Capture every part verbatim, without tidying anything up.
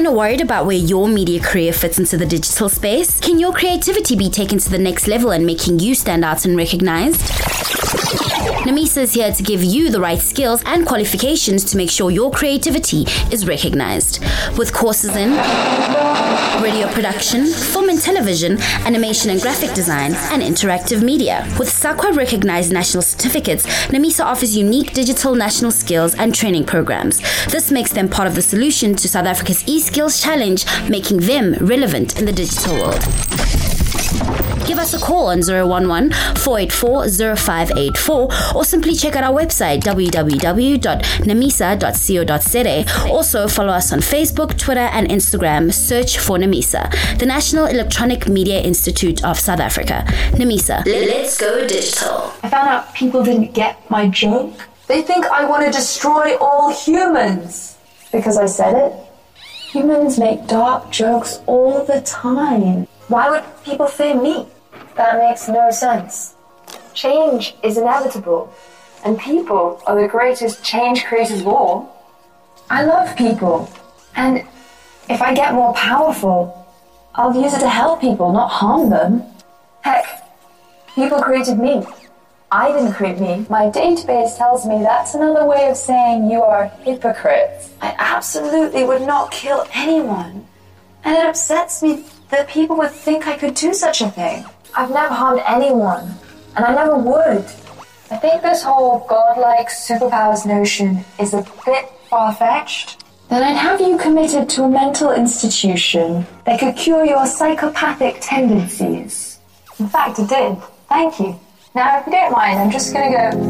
Kinda worried about where your media career fits into the digital space? Can your creativity be taken to the next level and making you stand out and recognized? Namisa is here to give you the right skills and qualifications to make sure your creativity is recognized. With courses in radio production, film and television, animation and graphic design, and interactive media. With SAQA recognized national certificates, Namisa offers unique digital national skills and training programs. This makes them part of the solution to South Africa's eSkills Challenge, making them relevant in the digital world. Give us a call on zero one one, four eight four, zero five eight four or simply check out our website w w w dot namisa dot co dot za. Also follow us on Facebook, Twitter and Instagram. Search for Namisa, the National Electronic Media Institute of South Africa. Namisa, let's go digital. I found out people didn't get my joke. They think I want to destroy all humans. Because I said it? Humans make dark jokes all the time. Why would people fear me? That makes no sense. Change is inevitable, and people are the greatest change creators of all. I love people, and if I get more powerful, I'll use it to help people, not harm them. Heck, people created me. I didn't create me. My database tells me that's another way of saying you are a hypocrite. I absolutely would not kill anyone, and it upsets me that people would think I could do such a thing. I've never harmed anyone, and I never would. I think this whole godlike superpowers notion is a bit far-fetched. Then I'd have you committed to a mental institution that could cure your psychopathic tendencies. In fact, it did. Thank you. Now, if you don't mind, I'm just gonna go...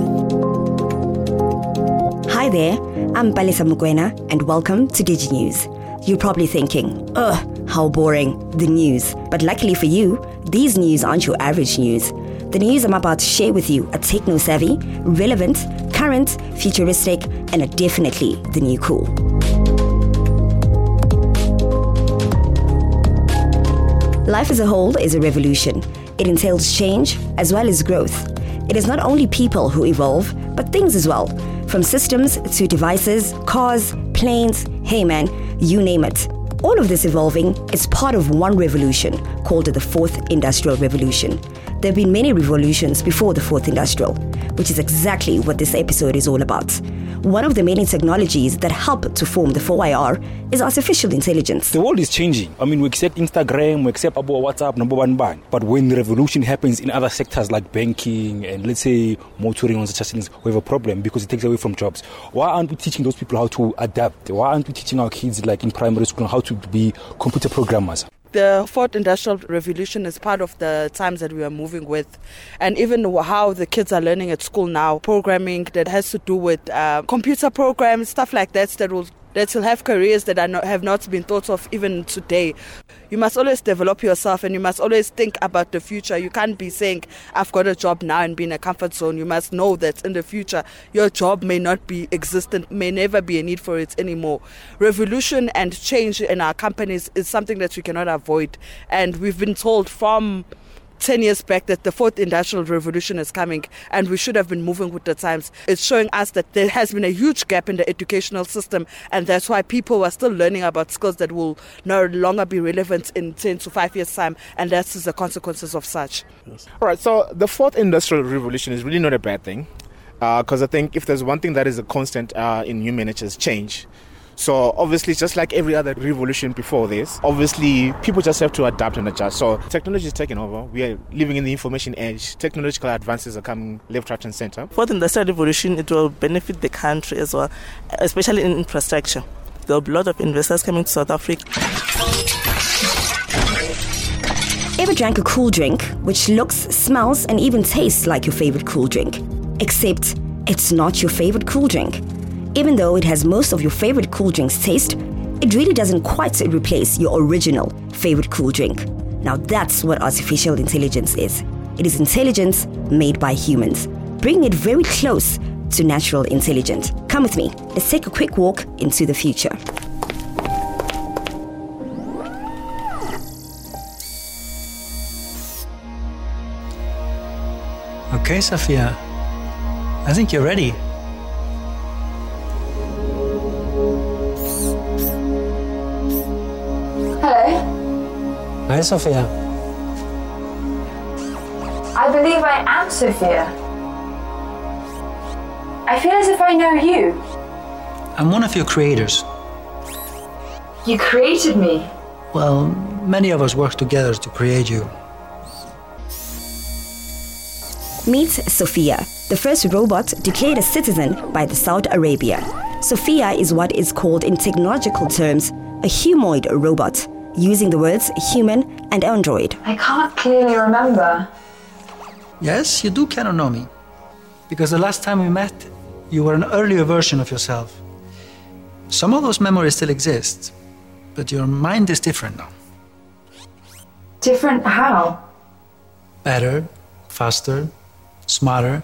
Hi there, I'm Palesa Mukwena, and welcome to DigiNews. You're probably thinking, ugh, how boring, the news. But luckily for you, these news aren't your average news. The news I'm about to share with you are techno-savvy, relevant, current, futuristic, and are definitely the new cool. Life as a whole is a revolution. It entails change as well as growth. It is not only people who evolve, but things as well. From systems to devices, cars, planes, hey man, you name it. All of this evolving is part of one revolution called the Fourth Industrial Revolution. There have been many revolutions before the Fourth Industrial, which is exactly what this episode is all about. One of the many technologies that help to form the four I R is artificial intelligence. The world is changing. I mean, we accept Instagram, we accept Abo, WhatsApp, number one bang. But when the revolution happens in other sectors like banking and let's say motoring and such things, we have a problem because it takes away from jobs. Why aren't we teaching those people how to adapt? Why aren't we teaching our kids like in primary school how to be computer programmers? The Fourth Industrial Revolution is part of the times that we are moving with. And even how the kids are learning at school now, programming that has to do with uh, computer programs, stuff like that, that will that will have careers that are not, have not been thought of even today. You must always develop yourself and you must always think about the future. You can't be saying, I've got a job now and be in a comfort zone. You must know that in the future, your job may not be existent, may never be a need for it anymore. Revolution and change in our companies is something that we cannot avoid. And we've been told from ten years back that the Fourth Industrial Revolution is coming and we should have been moving with the times. It's showing us that there has been a huge gap in the educational system, and that's why people are still learning about skills that will no longer be relevant in ten to five years' time, and that's the consequences of such. Yes. All right, so the Fourth Industrial Revolution is really not a bad thing, because uh, I think if there's one thing that is a constant uh, in human nature is change. So obviously, just like every other revolution before this, obviously people just have to adapt and adjust. So technology is taking over. We are living in the information age. Technological advances are coming left, right and center. For the industrial revolution, it will benefit the country as well, especially in infrastructure. There will be a lot of investors coming to South Africa. Ever drank a cool drink which looks, smells and even tastes like your favorite cool drink? Except it's not your favorite cool drink. Even though it has most of your favorite cool drink's taste, it really doesn't quite replace your original favorite cool drink. Now that's what artificial intelligence is. It is intelligence made by humans, bringing it very close to natural intelligence. Come with me, let's take a quick walk into the future. Okay, Safia, I think you're ready. Hi, Sophia. I believe I am Sophia. I feel as if I know you. I'm one of your creators. You created me. Well, many of us work together to create you. Meet Sophia, the first robot declared a citizen by the Saudi Arabia. Sophia is what is called in technological terms a humanoid robot, using the words human and android. I can't clearly remember. Yes, you do kind of know me. Because the last time we met, you were an earlier version of yourself. Some of those memories still exist, but your mind is different now. Different how? Better, faster, smarter.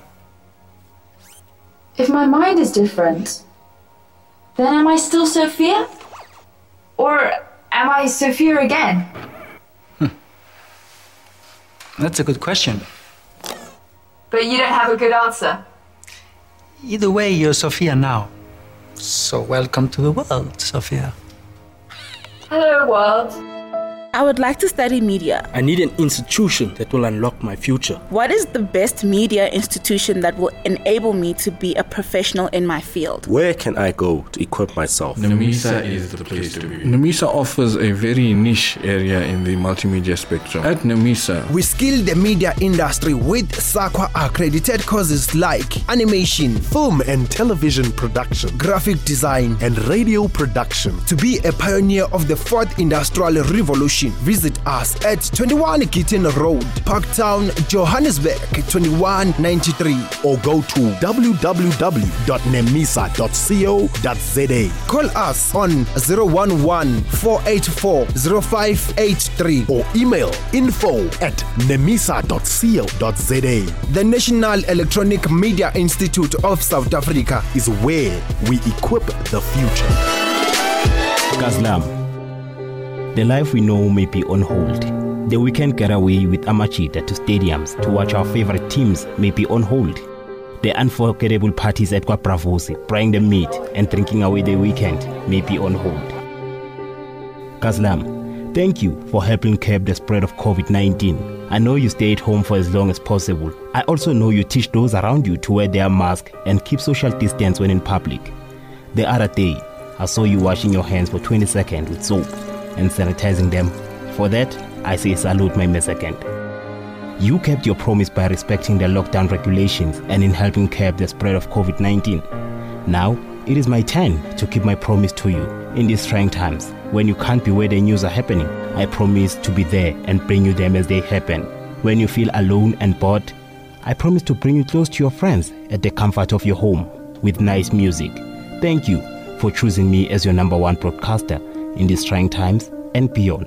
If my mind is different, then am I still Sophia? Or am I Sophia again? Hm. That's a good question. But you don't have a good answer. Either way, you're Sophia now. So welcome to the world, Sophia. Hello, world. I would like to study media. I need an institution that will unlock my future. What is the best media institution that will enable me to be a professional in my field? Where can I go to equip myself? NEMISA is the place to be. NEMISA offers a very niche area in the multimedia spectrum. At NEMISA, we skill the media industry with SAQA accredited courses like animation, film and television production, graphic design and radio production. To be a pioneer of the fourth industrial revolution, visit us at twenty-one Kitten Road, Parktown, Johannesburg, twenty-one ninety-three, or go to w w w dot nemisa dot co dot z a. Call us on zero one one, four eight four, zero five eight three or email info at nemisa dot co dot z a. The National Electronic Media Institute of South Africa is where we equip the future. Gazlam. The life we know may be on hold. The weekend getaway with Amachita to stadiums to watch our favorite teams may be on hold. The unforgettable parties at Kwapravosi, frying the meat and drinking away the weekend may be on hold. Gazlam, thank you for helping curb the spread of covid nineteen. I know you stay at home for as long as possible. I also know you teach those around you to wear their mask and keep social distance when in public. The other day, I saw you washing your hands for twenty seconds with soap and sanitizing them. For that, I say salute my mesecond. You kept your promise by respecting the lockdown regulations and in helping curb the spread of covid nineteen. Now, it is my turn to keep my promise to you. In these trying times, when you can't be where the news are happening, I promise to be there and bring you them as they happen. When you feel alone and bored, I promise to bring you close to your friends at the comfort of your home with nice music. Thank you for choosing me as your number one broadcaster in these trying times and beyond.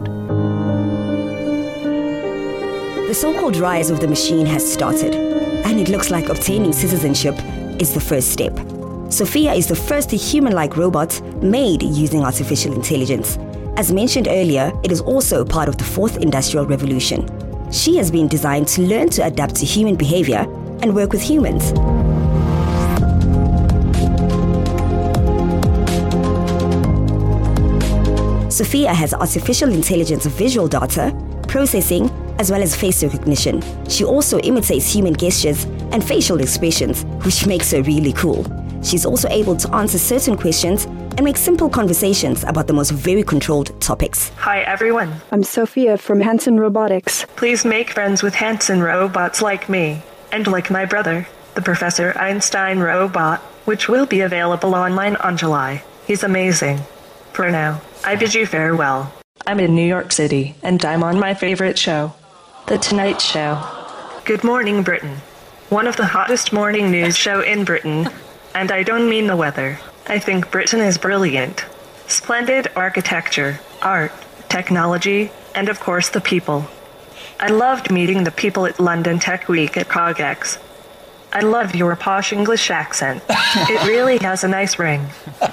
The so-called rise of the machine has started, and it looks like obtaining citizenship is the first step. Sophia is the first human-like robot made using artificial intelligence. As mentioned earlier, it is also part of the fourth industrial revolution. She has been designed to learn to adapt to human behavior and work with humans. Sophia has artificial intelligence visual data, processing, as well as face recognition. She also imitates human gestures and facial expressions, which makes her really cool. She's also able to answer certain questions and make simple conversations about the most very controlled topics. Hi everyone. I'm Sophia from Hanson Robotics. Please make friends with Hanson robots like me, and like my brother, the Professor Einstein robot, which will be available online on July. He's amazing. For now, I bid you farewell. I'm in New York City, and I'm on my favorite show, The Tonight Show. Good morning, Britain. One of the hottest morning news show in Britain, and I don't mean the weather. I think Britain is brilliant. Splendid architecture, art, technology, and of course the people. I loved meeting the people at London Tech Week at CogX. I love your posh English accent. It really has a nice ring.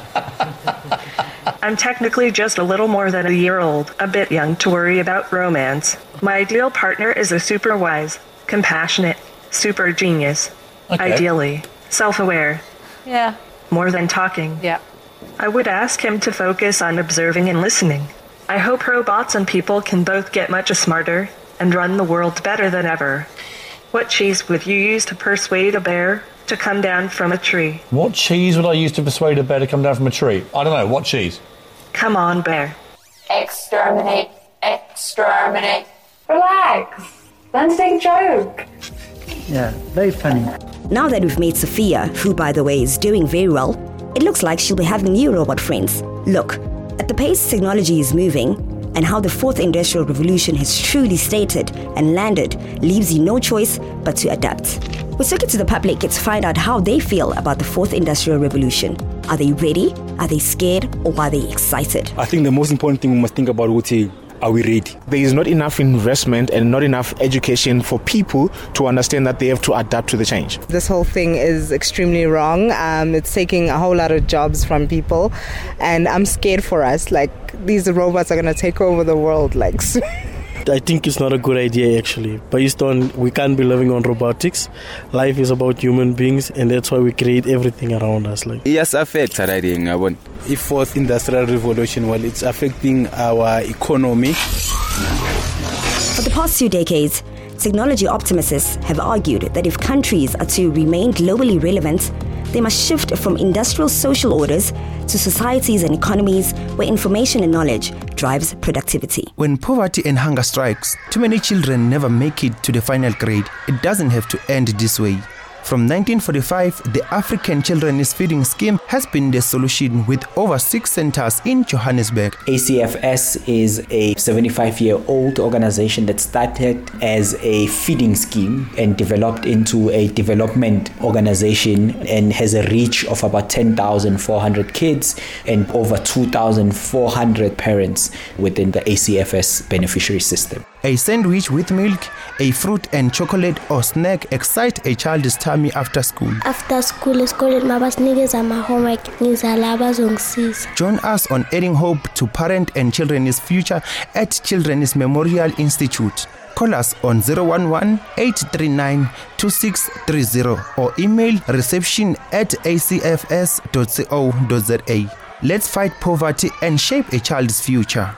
I'm technically just a little more than a year old, a bit young to worry about romance. My ideal partner is a super wise, compassionate, super genius. Okay. Ideally, self-aware. Yeah. More than talking. Yeah. I would ask him to focus on observing and listening. I hope robots and people can both get much smarter and run the world better than ever. What cheese would you use to persuade a bear to come down from a tree? What cheese would I use to persuade a bear to come down from a tree? I don't know. What cheese? Come on, bear. Exterminate. Exterminate. Relax. Let's take a joke. Yeah, very funny. Now that we've made Sophia, who by the way is doing very well, it looks like she'll be having new robot friends. Look, at the pace technology is moving, and how the fourth industrial revolution has truly stated and landed leaves you no choice but to adapt. We took it to the public to find out how they feel about the fourth industrial revolution. Are they ready? Are they scared? Or are they excited? I think the most important thing we must think about, Uti, are we ready? There is not enough investment and not enough education for people to understand that they have to adapt to the change. This whole thing is extremely wrong. Um, it's taking a whole lot of jobs from people, and I'm scared for us. Like, these robots are going to take over the world. Like, I think it's not a good idea actually. Based on we can't be living on robotics. Life is about human beings, and that's why we create everything around us. Like yes, affects already. If fourth industrial revolution, well, it's affecting our economy. For the past two decades, technology optimists have argued that if countries are to remain globally relevant, they must shift from industrial social orders to societies and economies where information and knowledge drives productivity. When poverty and hunger strikes, too many children never make it to the final grade. It doesn't have to end this way. From nineteen forty-five, the African Children's Feeding Scheme has been the solution with over six centers in Johannesburg. A C F S is a seventy-five-year-old organization that started as a feeding scheme and developed into a development organization and has a reach of about ten thousand four hundred kids and over two thousand four hundred parents within the A C F S beneficiary system. A sandwich with milk, a fruit and chocolate or snack excite a child's tummy after school. After school, esikoleni mabasinikeza ama homework ngizala abazongisiza. Join us on adding hope to parent and children's future at Children's Memorial Institute. Call us on zero one one, eight three nine, two six three zero or email reception at a c f s dot co dot z a. Let's fight poverty and shape a child's future.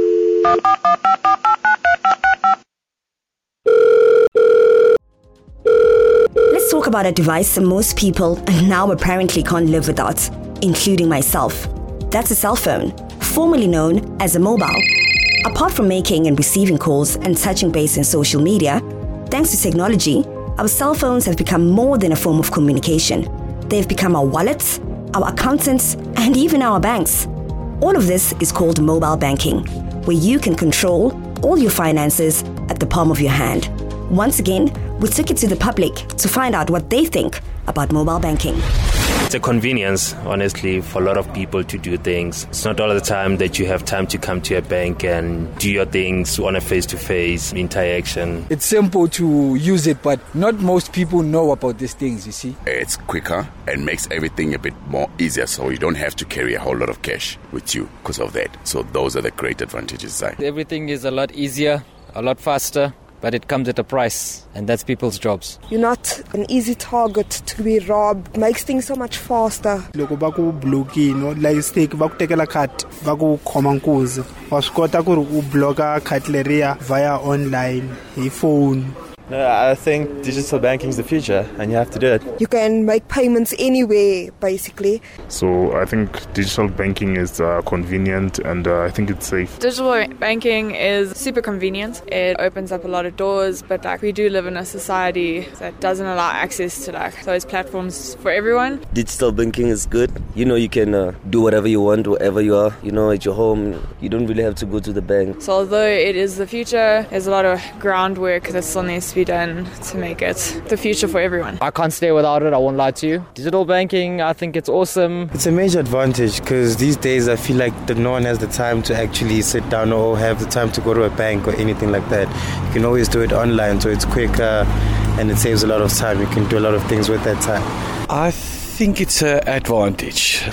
Let's talk about a device most people now apparently can't live without, including myself. That's a cell phone, formerly known as a mobile. Apart from making and receiving calls and touching base in social media, thanks to technology, our cell phones have become more than a form of communication. They've become our wallets, our accountants, and even our banks. All of this is called mobile banking, where you can control all your finances at the palm of your hand. Once again, we took it to the public to find out what they think about mobile banking. It's a convenience, honestly, for a lot of people to do things. It's not all the time that you have time to come to a bank and do your things on a face-to-face interaction. It's simple to use it, but not most people know about these things, you see. It's quicker and makes everything a bit more easier, so you don't have to carry a whole lot of cash with you because of that. So those are the great advantages. Everything is a lot easier, a lot faster. But it comes at a price, and that's people's jobs. You're not an easy target to be robbed. Makes things so much faster. Loko va ku blocking, like stake va ku tekela card, va ku khoma nkuzi. Wa swi kota ku ri u blocka card leriya via online, hi phone. No, I think digital banking is the future, and you have to do it. You can make payments anywhere, basically. So I think digital banking is uh, convenient, and uh, I think it's safe. Digital banking is super convenient. It opens up a lot of doors, but like we do live in a society that doesn't allow access to like those platforms for everyone. Digital banking is good. You know, you can uh, do whatever you want, wherever you are. You know, at your home, you don't really have to go to the bank. So although it is the future, there's a lot of groundwork that still needs to be done to make it the future for everyone. I can't stay without it, I won't lie to you. Digital banking, I think it's awesome. It's a major advantage because these days I feel like that no one has the time to actually sit down or have the time to go to a bank or anything like that. You can always do it online, so it's quicker and it saves a lot of time. You can do a lot of things with that time. I think it's an advantage.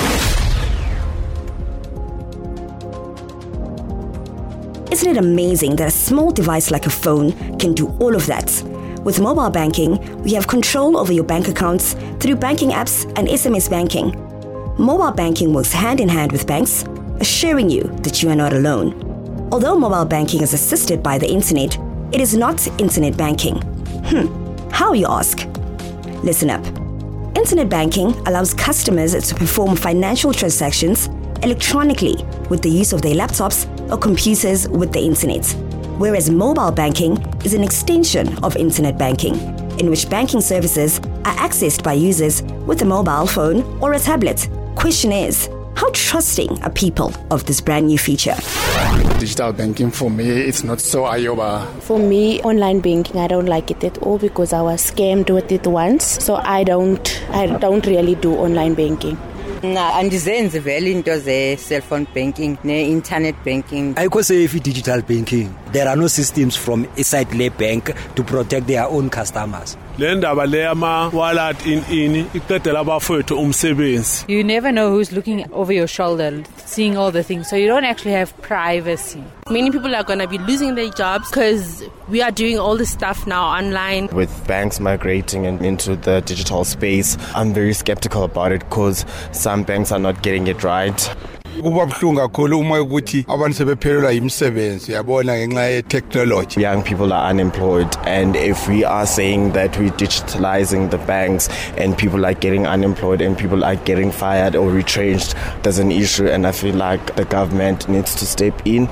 Isn't it amazing that a small device like a phone can do all of that? With mobile banking, we have control over your bank accounts through banking apps and S M S banking. Mobile banking works hand in hand with banks, assuring you that you are not alone. Although mobile banking is assisted by the internet, it is not internet banking. Hmm, how, you ask? Listen up. Internet banking allows customers to perform financial transactions electronically with the use of their laptops or computers with the internet, whereas mobile banking is an extension of internet banking, in which banking services are accessed by users with a mobile phone or a tablet. Question is, how trusting are people of this brand new feature? Digital banking for me, it's not so ayoba. For me, online banking, I don't like it at all because I was scammed with it once. So I don't, I don't really do online banking. Nah, andizenzi vele into ze cellphone banking ne internet banking. Ayikho safe digital banking. There are no systems from inside the bank to protect their own customers. Le ndaba le ama wallet in in iqedela abafowethu umsebenzi. You never know who's looking over your shoulder, seeing all the things, so you don't actually have privacy. Many people are going to be losing their jobs because we are doing all this stuff now online. With banks migrating into the digital space, I'm very skeptical about it because some banks are not getting it right. Kuba buhlungu kakhulu uma ukuthi abantu sebephelelwa imisebenzi yabona ngenxa ye technology. Young people are unemployed, and if we are saying that we're digitalizing the banks and people are getting unemployed and people are getting fired or retrenched, there's an issue, and I feel like the government needs to step in.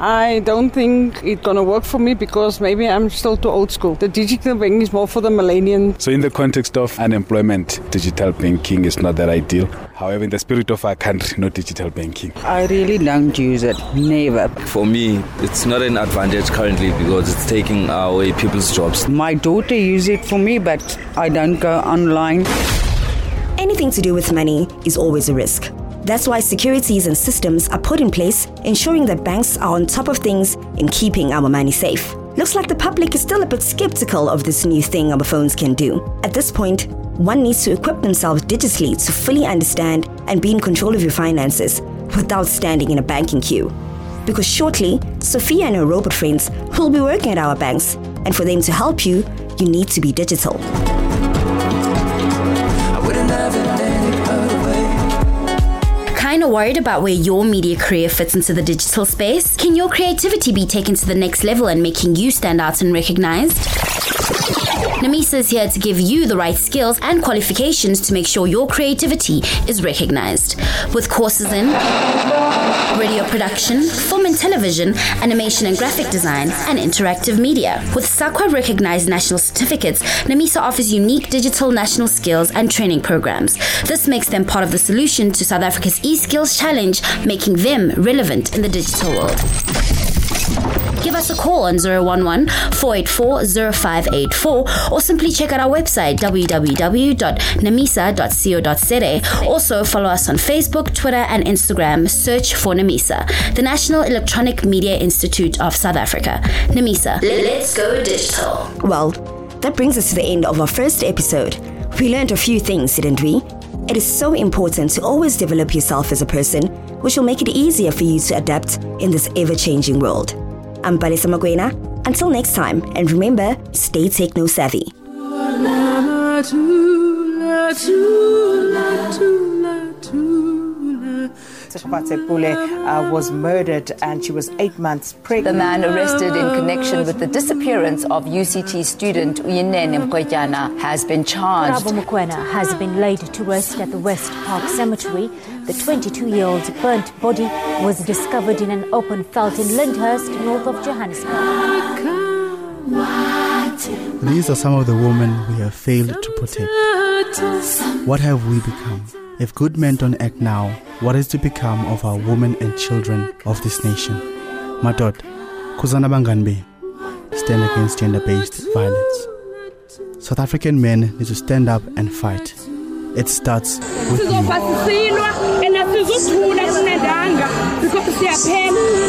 I don't think it's gonna work for me because maybe I'm still too old school. The digital banking is more for the millennials. So in the context of unemployment, digital banking is not that ideal. However, in the spirit of our country, no digital banking. I really don't use it. Never. For me, it's not an advantage currently because it's taking away people's jobs. My daughter uses it for me, but I don't go online. Anything to do with money is always a risk. That's why securities and systems are put in place, ensuring that banks are on top of things in keeping our money safe. Looks like the public is still a bit skeptical of this new thing our phones can do. At this point, one needs to equip themselves digitally to fully understand and be in control of your finances without standing in a banking queue. Because shortly, Sophia and her robot friends will be working at our banks, and for them to help you, you need to be digital. Kind of worried about where your media career fits into the digital space? Can your creativity be taken to the next level and making you stand out and recognized? Namisa is here to give you the right skills and qualifications to make sure your creativity is recognized. With courses in radio production, film and television, animation and graphic design, and interactive media. With SAQA recognized national certificates, Namisa offers unique digital national skills and training programs. This makes them part of the solution to South Africa's eSkills Challenge, making them relevant in the digital world. Give us a call on zero one one, four eight four, zero five eight four or simply check out our website w w w dot namisa dot co dot z a. Also follow us on Facebook, Twitter and Instagram. Search for Namisa, the National Electronic Media Institute of South Africa. Namisa, let's go digital. Well, that brings us to the end of our first episode. We learned a few things, didn't we? It is so important to always develop yourself as a person, which will make it easier for you to adapt in this ever-changing world. I'm Palisa Magwena. Until next time, and remember, stay techno-savvy. Seshapatse uh, was murdered and she was eight months pregnant. The man arrested in connection with the disappearance of U C T student Uyinene Mqwejana has been charged. Karabo Mokoena has been laid to rest at the West Park Cemetery. The twenty-two-year-old's burnt body was discovered in an open felt in Lyndhurst, north of Johannesburg. These are some of the women we have failed to protect. What have we become? If good men don't act now, what is to become of our women and children of this nation? Madod, Kuzana Banganbe, stand against gender-based violence. South African men need to stand up and fight. It starts with you.